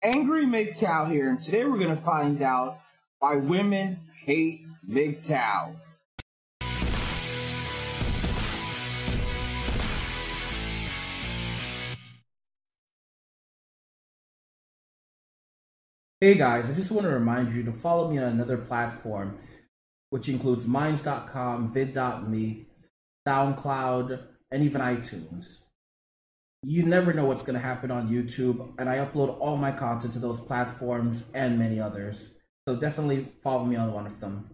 Angry MGTOW here, and today we're going to find out why women hate MGTOW. Hey guys, I just want to remind you to follow me on another platform, which includes Minds.com, Vid.me, SoundCloud, and even iTunes. You never know what's going to happen on YouTube, and I upload all my content to those platforms and many others. So definitely follow me on one of them.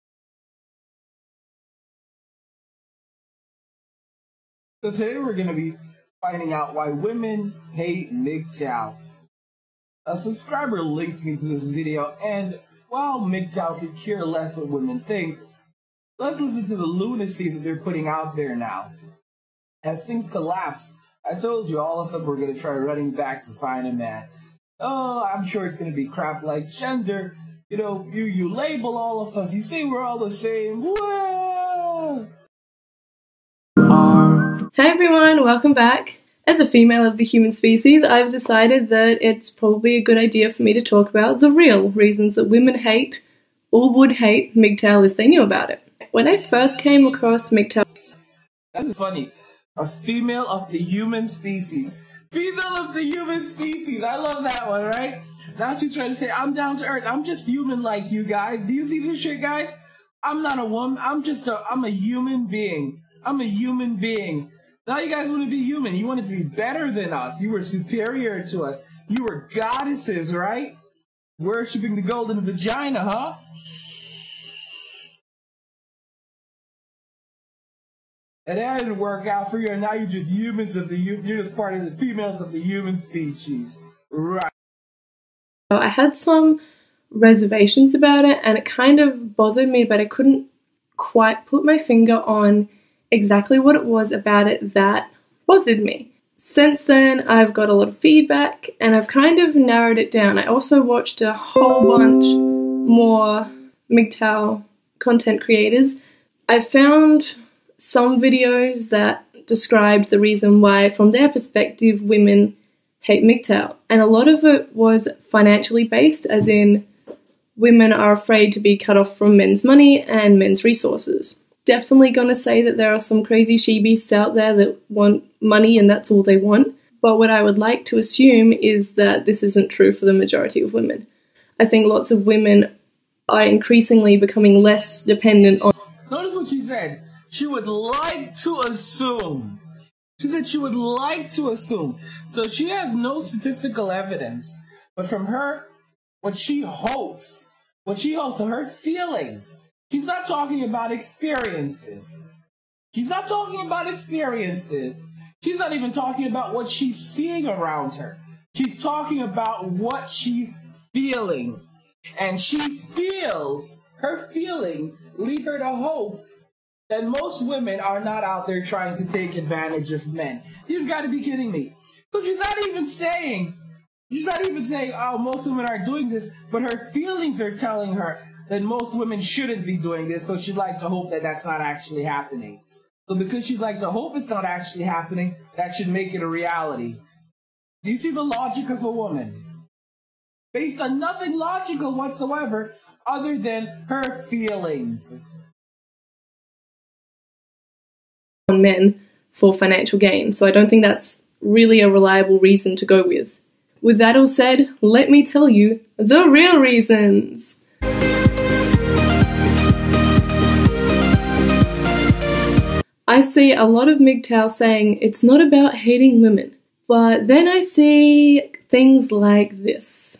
So today we're going to be finding out why women hate MGTOW. A subscriber linked me to this video, and while MGTOW could care less what women think, let's listen to the lunacy that they're putting out there now. As things collapse, I told you all of them were going to try running back to find a man. Oh, I'm sure it's going to be crap like gender. You know, you label all of us. You say we're all the same. Whoa! Hey everyone, welcome back. As a female of the human species, I've decided that it's probably a good idea for me to talk about the real reasons that women hate or would hate MGTOW if they knew about it. When I first came across MGTOW... That's funny. A female of the human species. Female of the human species. I love that one, right? Now she's trying to say, I'm down to earth. I'm just human like you guys. Do you see this shit, guys? I'm not a woman. I'm a human being. I'm a human being. Now you guys want to be human. You wanted to be better than us. You were superior to us. You were goddesses, right? Worshipping the golden vagina, huh? And that didn't work out for you, and now you're just humans of the you're just part of the females of the human species. Right. I had some reservations about it, and it kind of bothered me, but I couldn't quite put my finger on exactly what it was about it that bothered me. Since then, I've got a lot of feedback, and I've kind of narrowed it down. I also watched a whole bunch more MGTOW content creators. I found some videos that described the reason why, from their perspective, women hate MGTOW. And a lot of it was financially based, as in women are afraid to be cut off from men's money and men's resources. Definitely going to say that there are some crazy she-beasts out there that want money and that's all they want. But what I would like to assume is that this isn't true for the majority of women. I think lots of women are increasingly becoming less dependent on... Notice what she said. She would like to assume. She said she would like to assume. So she has no statistical evidence. But from her, what she hopes, so her feelings. She's not talking about experiences. She's not talking about experiences. She's not even talking about what she's seeing around her. She's talking about what she's feeling. And she feels, her feelings lead her to hope that most women are not out there trying to take advantage of men. You've got to be kidding me. So she's not even saying, oh, most women are doing this, but her feelings are telling her that most women shouldn't be doing this, so she'd like to hope that that's not actually happening. So because she'd like to hope it's not actually happening, that should make it a reality. Do you see the logic of a woman? Based on nothing logical whatsoever other than her feelings. On men for financial gain, so I don't think that's really a reliable reason to go with. With that all said, let me tell you the real reasons. I see a lot of MGTOW saying it's not about hating women, but then I see things like this.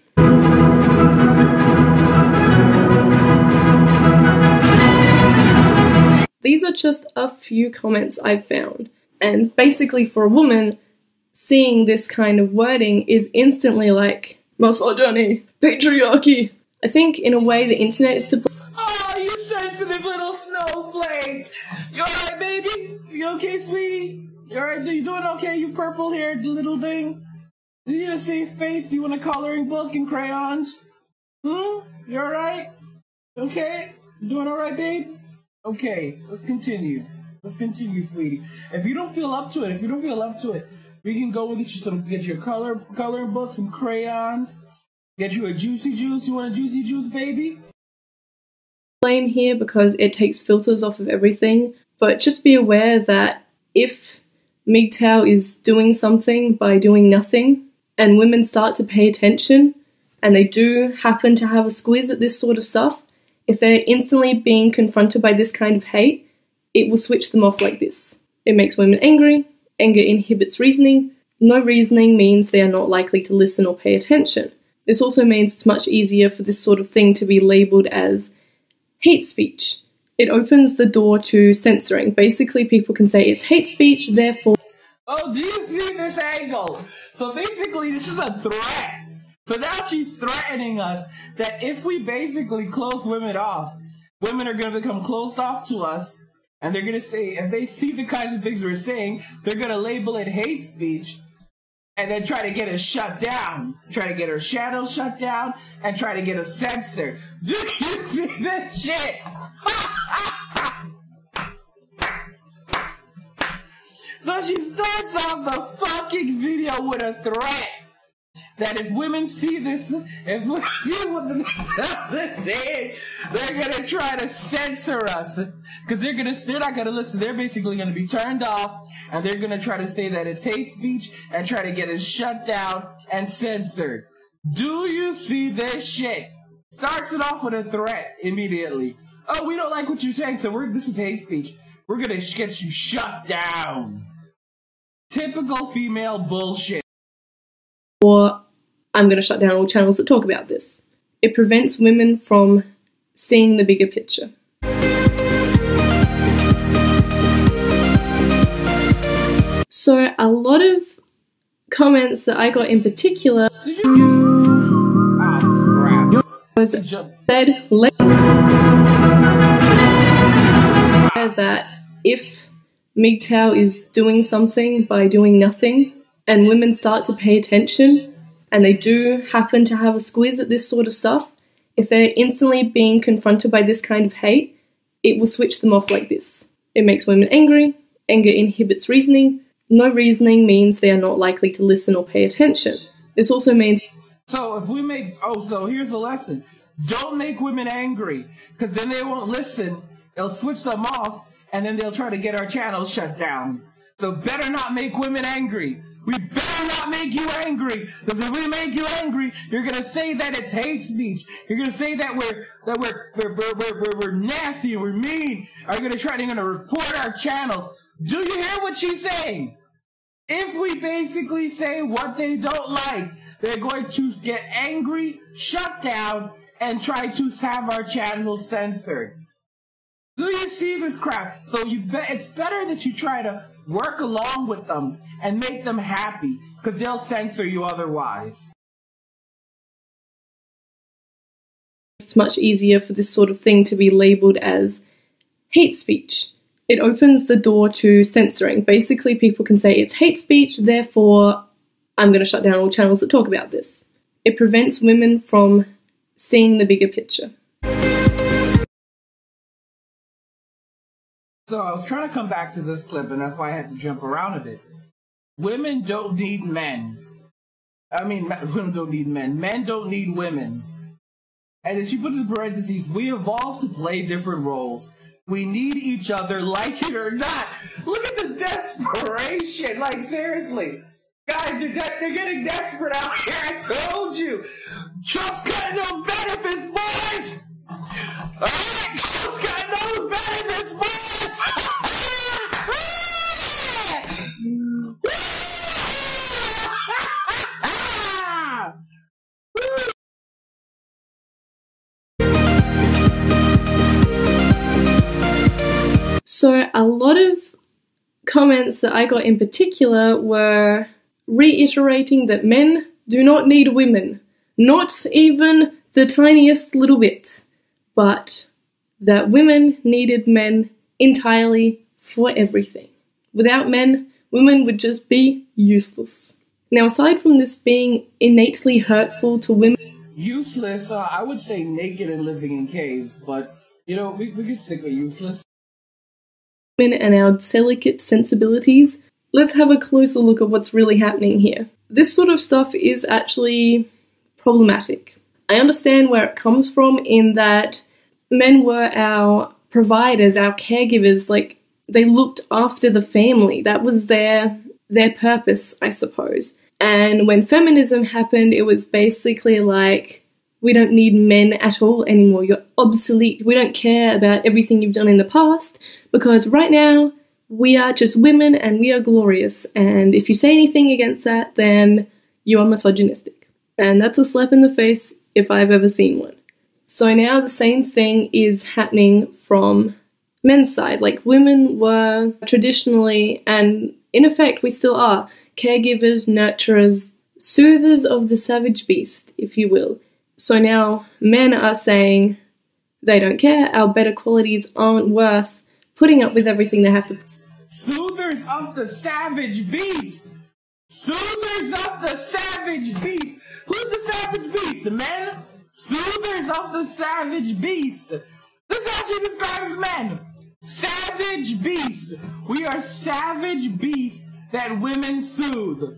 These are just a few comments I've found, and basically for a woman, seeing this kind of wording is instantly like, misogyny, patriarchy. I think in a way the internet is to... Oh, you sensitive little snowflake! You alright, baby? You okay, sweetie? You alright? You doing okay, you purple-haired little thing? Do you need a safe space? Do you want a coloring book and crayons? You alright? Okay? You doing alright, babe? Okay, let's continue. Let's continue, sweetie. If you don't feel up to it, we can go and get you some coloring books, some crayons. Get you a juicy juice? You want a juicy juice, baby? Blame here because it takes filters off of everything, but just be aware that if MGTOW is doing something by doing nothing, and women start to pay attention, and they do happen to have a squiz at this sort of stuff, if they're instantly being confronted by this kind of hate, it will switch them off like this. It makes women angry. Anger inhibits reasoning. No reasoning means they are not likely to listen or pay attention. This also means it's much easier for this sort of thing to be labelled as hate speech. It opens the door to censoring. Basically, people can say it's hate speech, therefore... Oh, do you see this angle? So basically, this is a threat. So now she's threatening us that if we basically close women off, women are going to become closed off to us, and they're going to say, if they see the kinds of things we're saying, they're going to label it hate speech, and then try to get us shut down, try to get our channels shut down, and try to get us censored. Do you see this shit? So she starts off the fucking video with a threat that if women see this, if women see what the saying, they're gonna try to censor us, because they're not gonna listen. They're basically gonna be turned off, and they're gonna try to say that it's hate speech and try to get us shut down and censored. Do you see this shit? Starts it off with a threat immediately. Oh, we don't like what you're saying, so this is hate speech. We're gonna get you shut down. Typical female bullshit. Or I'm going to shut down all channels that talk about this. It prevents women from seeing the bigger picture. So a lot of comments that I got in particular was said that if MGTOW is doing something by doing nothing, and women start to pay attention, and they do happen to have a squiz at this sort of stuff, if they're instantly being confronted by this kind of hate, it will switch them off like this. It makes women angry. Anger inhibits reasoning. No reasoning means they are not likely to listen or pay attention. This also means... So if we make... Oh, so here's the lesson. Don't make women angry, because then they won't listen. They'll switch them off, and then they'll try to get our channels shut down. So better not make women angry. We better not make you angry, because if we make you angry, you're gonna say that it's hate speech. You're gonna say that we're nasty, we're mean. You're gonna report our channels. Do you hear what she's saying? If we basically say what they don't like, they're going to get angry, shut down, and try to have our channels censored. Do you see this crap? So it's better that you try to work along with them and make them happy, because they'll censor you otherwise. It's much easier for this sort of thing to be labelled as hate speech. It opens the door to censoring. Basically, people can say it's hate speech, therefore I'm going to shut down all channels that talk about this. It prevents women from seeing the bigger picture. So I was trying to come back to this clip, and that's why I had to jump around a bit. Women don't need men. I mean, women don't need men. Men don't need women. And then she puts in parentheses, we evolved to play different roles. We need each other, like it or not. Look at the desperation. Like, seriously. Guys, they're getting desperate out here. I told you. Trump's cutting those benefits, boys. All right, Trump's cutting those benefits, boys. So a lot of comments that I got in particular were reiterating that men do not need women, not even the tiniest little bit, but that women needed men entirely for everything. Without men, women would just be useless. Now, aside from this being innately hurtful to women... Useless, I would say naked and living in caves, but, you know, we could stick with useless. And our delicate sensibilities, let's have a closer look at what's really happening here. This sort of stuff is actually problematic. I understand where it comes from in that men were our providers, our caregivers, like they looked after the family. That was their purpose, I suppose. And when feminism happened, it was basically like, we don't need men at all anymore. You're obsolete. We don't care about everything you've done in the past because right now we are just women and we are glorious. And if you say anything against that, then you are misogynistic. And that's a slap in the face if I've ever seen one. So now the same thing is happening from men's side. Like women were traditionally, and in effect we still are, caregivers, nurturers, soothers of the savage beast, if you will. So now men are saying they don't care, our better qualities aren't worth putting up with everything they have to. Soothers of the savage beast! Soothers of the savage beast! Who's the savage beast? The men? Soothers of the savage beast! This actually describes men! Savage beast! We are savage beasts that women soothe.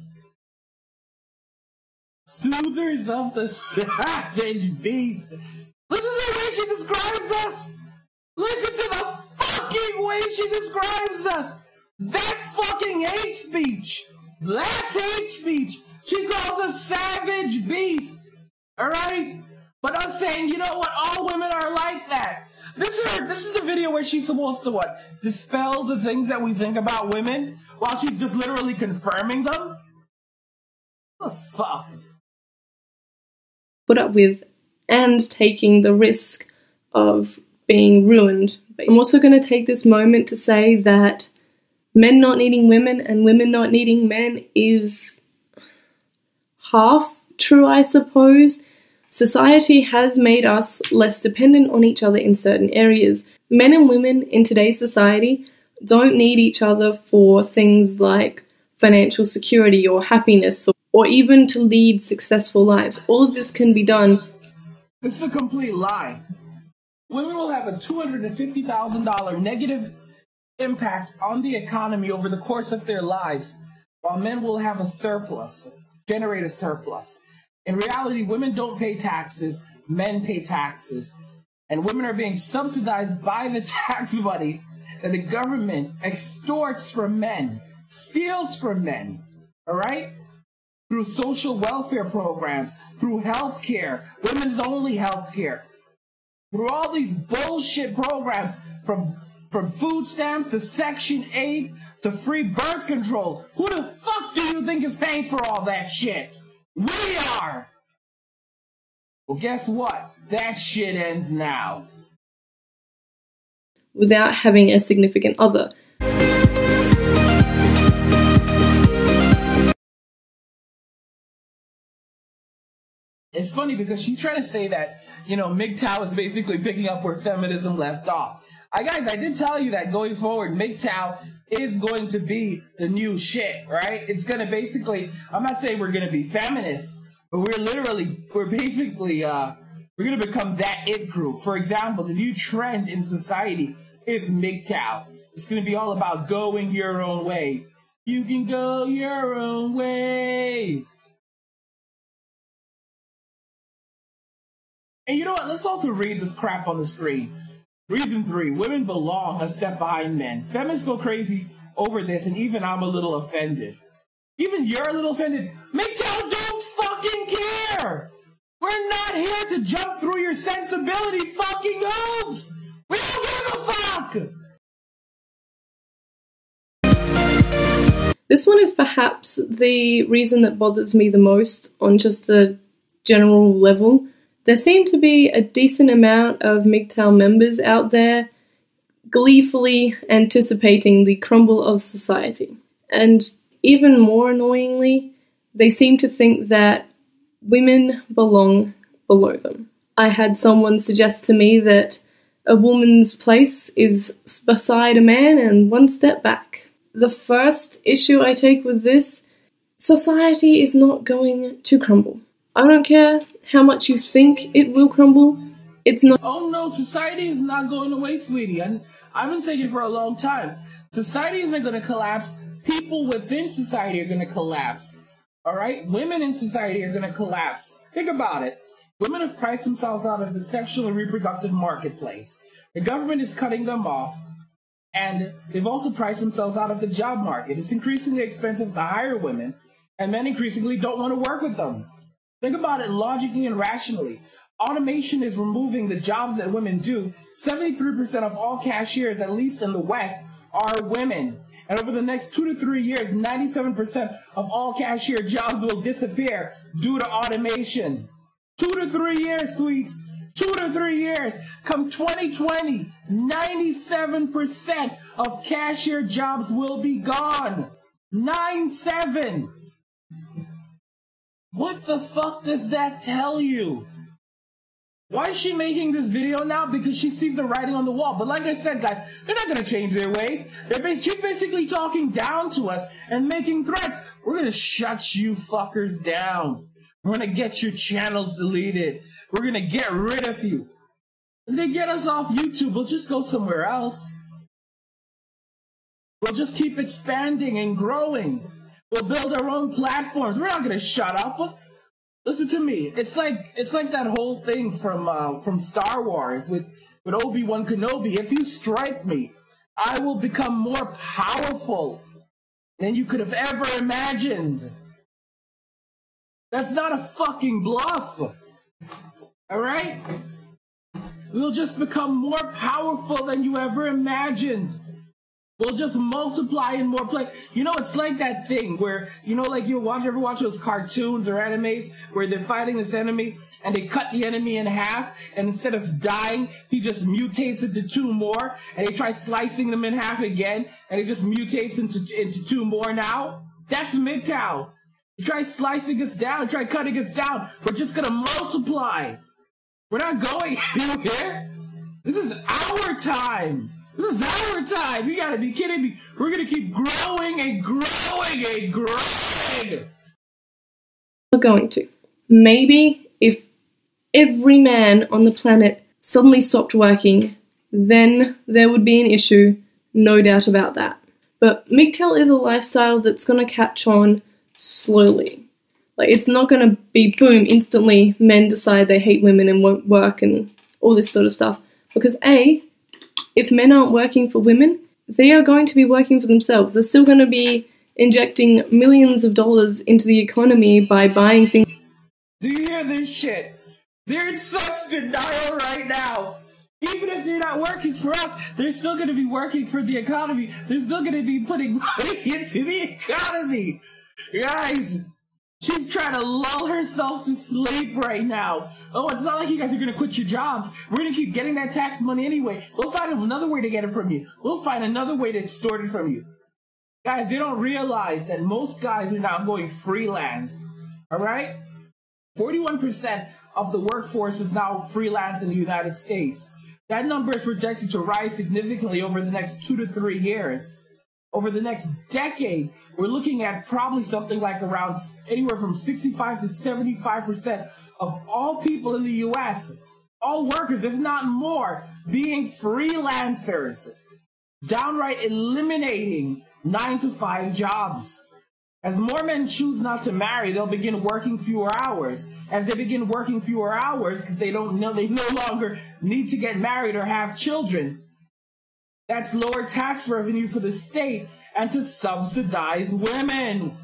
Soothers of the savage beast. Listen to the way she describes us. Listen to the fucking way she describes us. That's fucking hate speech. That's hate speech. She calls us savage beast. Alright? But us saying, you know what, all women are like that. This is the video where she's supposed to what? Dispel the things that we think about women while she's just literally confirming them? What the fuck? Put up with and taking the risk of being ruined. I'm also going to take this moment to say that men not needing women and women not needing men is half true, I suppose. Society has made us less dependent on each other in certain areas. Men and women in today's society don't need each other for things like financial security or happiness or even to lead successful lives. All of this can be done. This is a complete lie. Women will have a $250,000 negative impact on the economy over the course of their lives, while men will have a surplus, generate a surplus. In reality, women don't pay taxes, men pay taxes. And women are being subsidized by the tax money that the government extorts from men, steals from men, all right? Through social welfare programs, through health care, women's only health care, through all these bullshit programs from food stamps to Section 8 to free birth control. Who the fuck do you think is paying for all that shit? We are! Well, guess what? That shit ends now. Without having a significant other. It's funny because she's trying to say that, you know, MGTOW is basically picking up where feminism left off. Guys, I did tell you that going forward, MGTOW is going to be the new shit, right? It's going to basically, I'm not saying we're going to be feminists, but we're basically, we're going to become that it group. For example, the new trend in society is MGTOW. It's going to be all about going your own way. You can go your own way. And you know what? Let's also read this crap on the screen. Reason 3, women belong a step behind men. Feminists go crazy over this, and even I'm a little offended. Even you're a little offended. MGTOW don't fucking care! We're not here to jump through your sensibility fucking hoops! We don't give a fuck! This one is perhaps the reason that bothers me the most on just a general level. There seem to be a decent amount of MGTOW members out there gleefully anticipating the crumble of society. And even more annoyingly, they seem to think that women belong below them. I had someone suggest to me that a woman's place is beside a man and one step back. The first issue I take with this, society is not going to crumble. I don't care how much you think it will crumble. It's not. Oh no, society is not going away, sweetie. And I've been saying it for a long time. Society isn't going to collapse. People within society are going to collapse. All right? Women in society are going to collapse. Think about it. Women have priced themselves out of the sexual and reproductive marketplace. The government is cutting them off. And they've also priced themselves out of the job market. It's increasingly expensive to hire women, and men increasingly don't want to work with them. Think about it logically and rationally. Automation is removing the jobs that women do. 73% of all cashiers, at least in the West, are women. And over the next 2 to 3 years, 97% of all cashier jobs will disappear due to automation. 2 to 3 years, sweets. 2 to 3 years. Come 2020, 97% of cashier jobs will be gone. 97. What the fuck does that tell you? Why is she making this video now? Because she sees the writing on the wall. But like I said, guys, they're not going to change their ways. She's basically talking down to us and making threats. We're going to shut you fuckers down. We're going to get your channels deleted. We're going to get rid of you. If they get us off YouTube, we'll just go somewhere else. We'll just keep expanding and growing. We'll build our own platforms. We're not going to shut up. Listen to me. It's like that whole thing from Star Wars with Obi-Wan Kenobi. If you strike me, I will become more powerful than you could have ever imagined. That's not a fucking bluff. All right? We'll just become more powerful than you ever imagined. We'll just multiply in more play. You know, it's like that thing where, you know, like you ever watch those cartoons or animes where they're fighting this enemy and they cut the enemy in half, and instead of dying, he just mutates into 2 more, and they try slicing them in half again, and he just mutates into 2 more now? That's MGTOW. You try slicing us down, try cutting us down. We're just gonna multiply. We're not going anywhere. This is our time. This is our time. You gotta be kidding me. We're gonna keep growing and growing and growing. We're going to. Maybe if every man on the planet suddenly stopped working, then there would be an issue, no doubt about that. But MGTOW is a lifestyle that's gonna catch on slowly. Like, it's not gonna be boom, instantly men decide they hate women and won't work and all this sort of stuff. Because A, if men aren't working for women, they are going to be working for themselves. They're still going to be injecting millions of dollars into the economy by buying things. Do you hear this shit? They're in such denial right now. Even if they're not working for us, they're still going to be working for the economy. They're still going to be putting money into the economy. Guys, she's trying to lull herself to sleep right now. Oh, it's not like you guys are going to quit your jobs. We're going to keep getting that tax money anyway. We'll find another way to get it from you. We'll find another way to extort it from you. Guys, they don't realize that most guys are now going freelance. All right? 41% of the workforce is now freelance in the United States. That number is projected to rise significantly over the next 2 to 3 years. Over the next decade, we're looking at probably something like around anywhere from 65 to 75% of all people in the U.S., all workers, if not more, being freelancers, downright eliminating 9-to-5 jobs. As more men choose not to marry, they'll begin working fewer hours. As they begin working fewer hours, because they no longer need to get married or have children, that's lower tax revenue for the state and to subsidize women.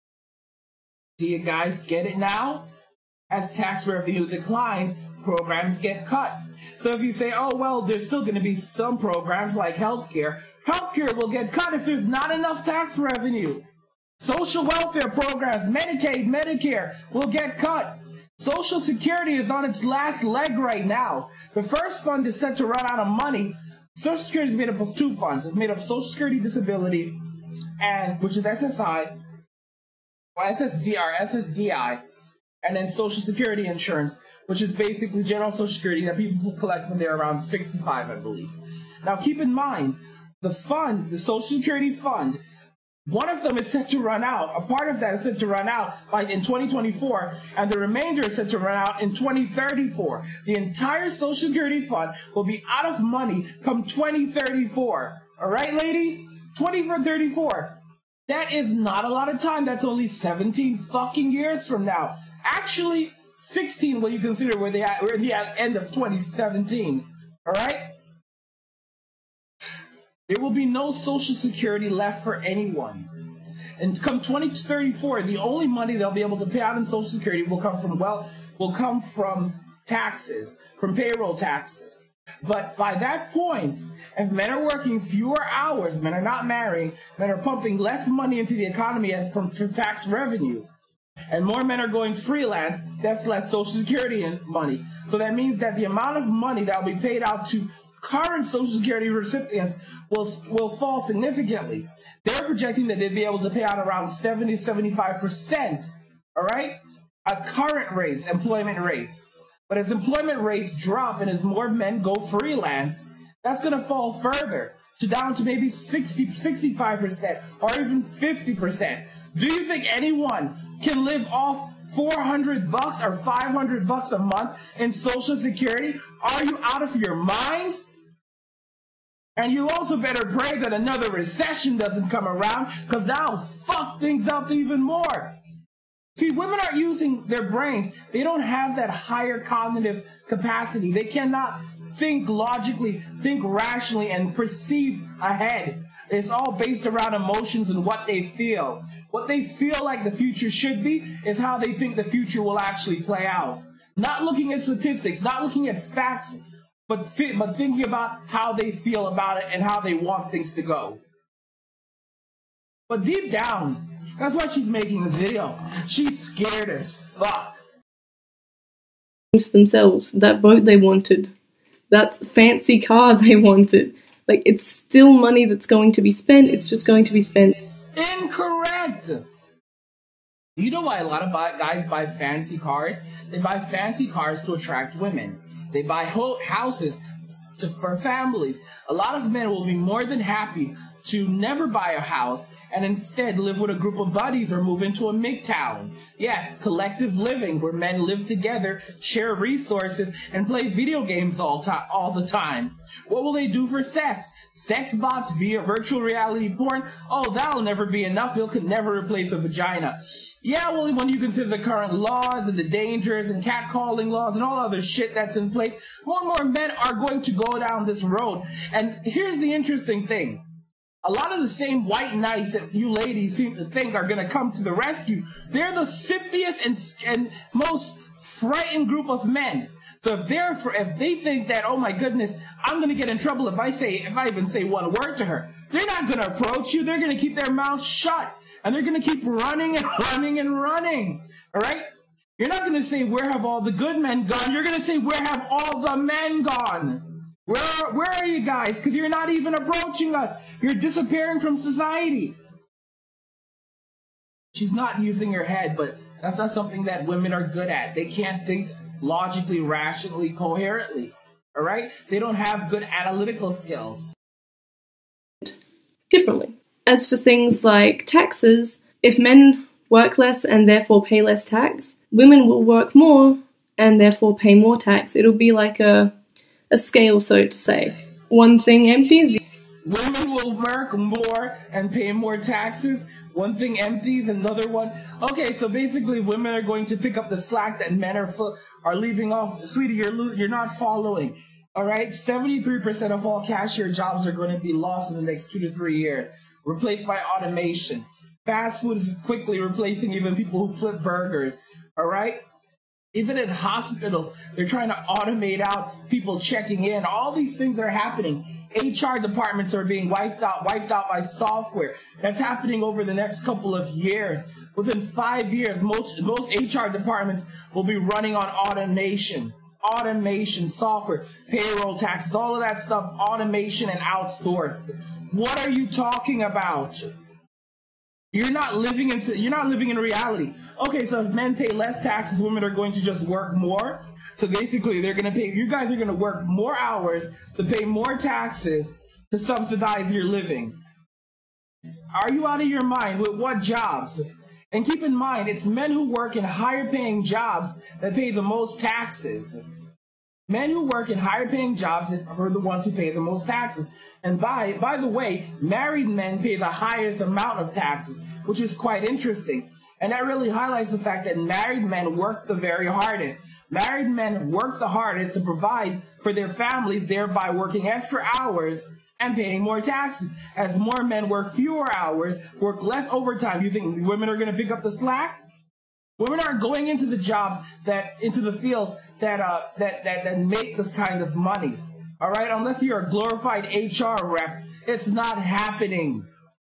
Do you guys get it now? As tax revenue declines, programs get cut. So if you say, oh, well, there's still going to be some programs like healthcare. Healthcare will get cut if there's not enough tax revenue. Social welfare programs, Medicaid, Medicare will get cut. Social Security is on its last leg right now. The first fund is set to run out of money. Social Security is made up of 2 funds. It's made up of Social Security Disability, which is SSI, or SSDI, and then Social Security Insurance, which is basically general Social Security that people collect when they're around 65, I believe. Now, keep in mind, the fund, the Social Security fund, one of them is set to run out. A part of that is set to run out in 2024, and the remainder is set to run out in 2034. The entire Social Security fund will be out of money come 2034. All right, ladies? 2034. That is not a lot of time. That's only 17 fucking years from now. Actually, 16 when you consider we're at the end of 2017. All right? There will be no Social Security left for anyone. And come 2034, the only money they'll be able to pay out in Social Security will come from taxes, from payroll taxes. But by that point, if men are working fewer hours, men are not marrying, men are pumping less money into the economy as from tax revenue, and more men are going freelance, that's less Social Security money. So that means that the amount of money that will be paid out to current Social Security recipients will fall significantly. They're projecting that they'd be able to pay out around 70-75%, all right, at current rates, employment rates. But as employment rates drop and as more men go freelance, that's going to fall further down to maybe 65% or even 50%. Do you think anyone can live off $400 or $500 a month in Social Security? Are you out of your minds? And you also better pray that another recession doesn't come around, because that'll fuck things up even more. See, women aren't using their brains. They don't have that higher cognitive capacity. They cannot think logically, think rationally, and perceive ahead. It's all based around emotions and what they feel. What they feel like the future should be is how they think the future will actually play out. Not looking at statistics, not looking at facts, but thinking about how they feel about it and how they want things to go. But deep down, that's why she's making this video. She's scared as fuck. Themselves, that boat they wanted, that fancy car they wanted. Like, it's still money that's going to be spent. It's just going to be spent. Incorrect. You know why a lot of guys buy fancy cars? They buy fancy cars to attract women. They buy houses for families. A lot of men will be more than happy to never buy a house and instead live with a group of buddies or move into a MGTOW. Yes, collective living, where men live together, share resources, and play video games all the time. What will they do for sex? Sex bots via virtual reality porn? Oh, that'll never be enough. It could never replace a vagina. Yeah, well, when you consider the current laws and the dangers and catcalling laws and all other shit that's in place, more and more men are going to go down this road. And here's the interesting thing. A lot of the same white knights that you ladies seem to think are going to come to the rescue, they're the simplest and most frightened group of men. So if they think that, oh my goodness, I'm going to get in trouble if I even say one word to her, they're not going to approach you. They're going to keep their mouths shut, and they're going to keep running and running and running. All right? You're not going to say, where have all the good men gone? You're going to say, where have all the men gone? Where are you guys? Because you're not even approaching us. You're disappearing from society. She's not using her head, but that's not something that women are good at. They can't think logically, rationally, coherently. All right? They don't have good analytical skills. Differently. As for things like taxes, if men work less and therefore pay less tax, women will work more and therefore pay more tax. It'll be like a scale, so to say. One thing empties. Women will work more and pay more taxes. One thing empties, another one. Okay, so basically women are going to pick up the slack that men are leaving off. Sweetie, you're not following. All right, 73% of all cashier jobs are going to be lost in the next 2 to 3 years, replaced by automation. Fast food is quickly replacing even people who flip burgers. All right? Even in hospitals, they're trying to automate out people checking in. All these things are happening. HR departments are being wiped out by software. That's happening over the next couple of years. Within 5 years, most HR departments will be running on automation. Automation, software, payroll taxes, all of that stuff, automation and outsourced. What are you talking about? You're not living in reality. Okay, so if men pay less taxes, women are going to just work more. So basically, you guys are going to work more hours to pay more taxes to subsidize your living. Are you out of your mind? With what jobs? And keep in mind, it's men who work in higher paying jobs that pay the most taxes. Men who work in higher paying jobs are the ones who pay the most taxes. And by the way, married men pay the highest amount of taxes, which is quite interesting. And that really highlights the fact that married men work the very hardest. Married men work the hardest to provide for their families, thereby working extra hours and paying more taxes. As more men work fewer hours, work less overtime, you think women are going to pick up the slack? Women aren't going into the jobs into the fields that make this kind of money. All right, unless you're a glorified HR rep, it's not happening.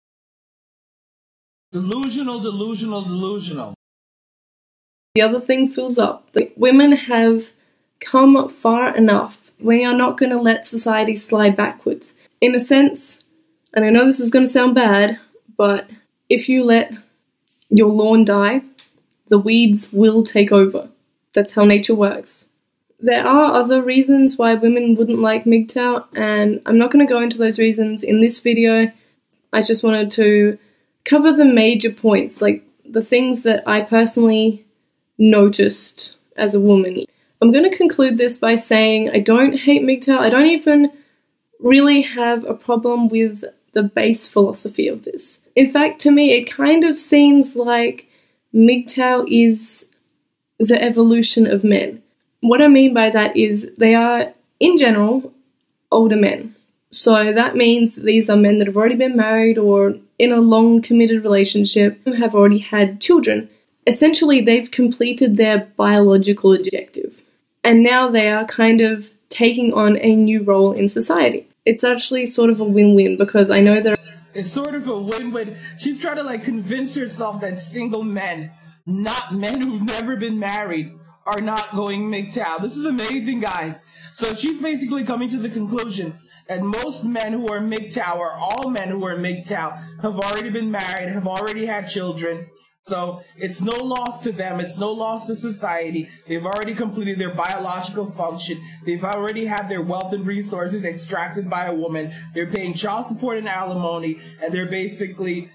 Delusional, delusional, delusional. The other thing fills up. The women have come far enough. We are not going to let society slide backwards. In a sense, and I know this is going to sound bad, but if you let your lawn die, the weeds will take over. That's how nature works. There are other reasons why women wouldn't like MGTOW, and I'm not going to go into those reasons in this video. I just wanted to cover the major points, like the things that I personally noticed as a woman. I'm going to conclude this by saying I don't hate MGTOW. I don't even really have a problem with the base philosophy of this. In fact, to me, it kind of seems like MGTOW is the evolution of men. What I mean by that is they are, in general, older men. So that means these are men that have already been married or in a long committed relationship, have already had children. Essentially, they've completed their biological objective. And now they are kind of taking on a new role in society. It's actually sort of a win-win because I know that it's sort of a win-win. She's trying to convince herself that single men, not men who've never been married, are not going MGTOW. This is amazing, guys. So she's basically coming to the conclusion that most men who are MGTOW, or all men who are MGTOW, have already been married, have already had children. So it's no loss to them. It's no loss to society. They've already completed their biological function. They've already had their wealth and resources extracted by a woman. They're paying child support and alimony, and they're basically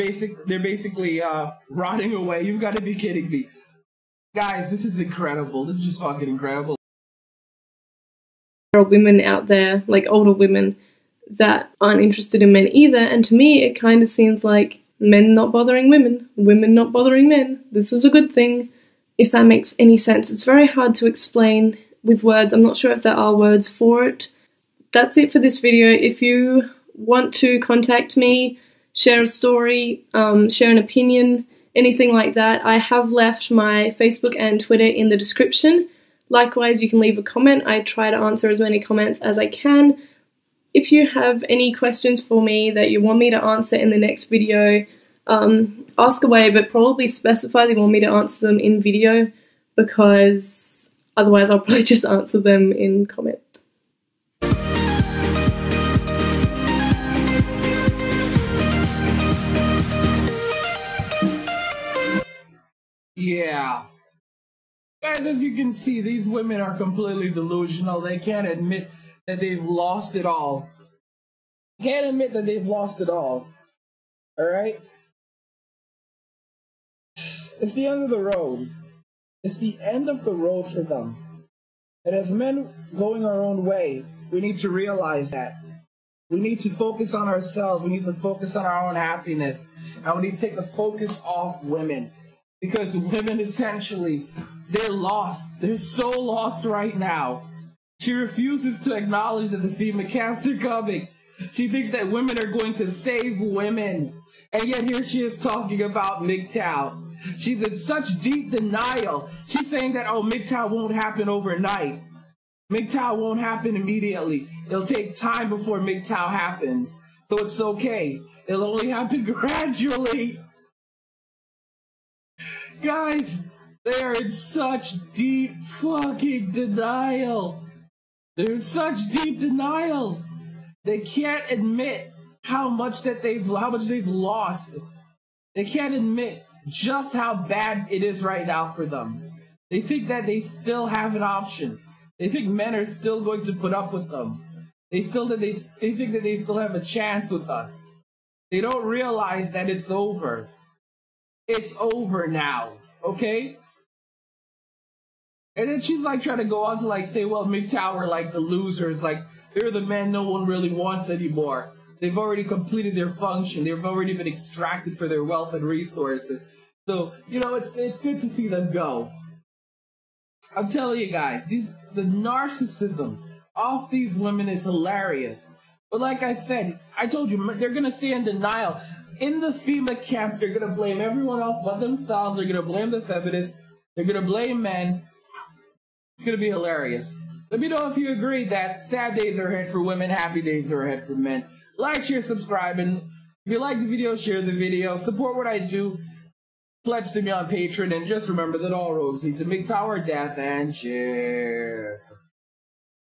rotting away. You've got to be kidding me. Guys, this is incredible. This is just fucking incredible. There are women out there, like older women, that aren't interested in men either, and to me it kind of seems like men not bothering women, women not bothering men. This is a good thing, if that makes any sense. It's very hard to explain with words. I'm not sure if there are words for it. That's it for this video. If you want to contact me, share a story, share an opinion, anything like that, I have left my Facebook and Twitter in the description. Likewise, you can leave a comment. I try to answer as many comments as I can. If you have any questions for me that you want me to answer in the next video, ask away, but probably specify that you want me to answer them in video, because otherwise I'll probably just answer them in comment. Yeah. Guys, as you can see, these women are completely delusional. They can't admit that they've lost it all. Can't admit that they've lost it all. Alright? It's the end of the road. It's the end of the road for them. And as men going our own way, we need to realize that. We need to focus on ourselves. We need to focus on our own happiness. And we need to take the focus off women. Because women, essentially, they're lost. They're so lost right now. She refuses to acknowledge that the FEMA camps are coming. She thinks that women are going to save women. And yet here she is talking about MGTOW. She's in such deep denial. She's saying that, oh, MGTOW won't happen overnight. MGTOW won't happen immediately. It'll take time before MGTOW happens. So it's okay. It'll only happen gradually. Guys, they are in such deep fucking denial. They're in such deep denial. They can't admit how much they've lost. They can't admit just how bad it is right now for them. They think that they still have an option. They think men are still going to put up with them. They think that they still have a chance with us. They don't realize that it's over. It's over now, okay? And then she's like trying to go on to like say, well, MGTOW are like the losers, like they're the men no one really wants anymore. They've already completed their function. They've already been extracted for their wealth and resources. So, you know, it's good to see them go. I'm telling you guys, the narcissism of these women is hilarious. But like I said, I told you, they're going to stay in denial. In the FEMA camps, they're going to blame everyone else but themselves. They're going to blame the feminists. They're going to blame men. It's going to be hilarious. Let me know if you agree that sad days are ahead for women, happy days are ahead for men. Like, share, subscribe, and if you like the video, share the video. Support what I do. Pledge to me on Patreon, and just remember that all roads lead to MGTOW or death, and cheers.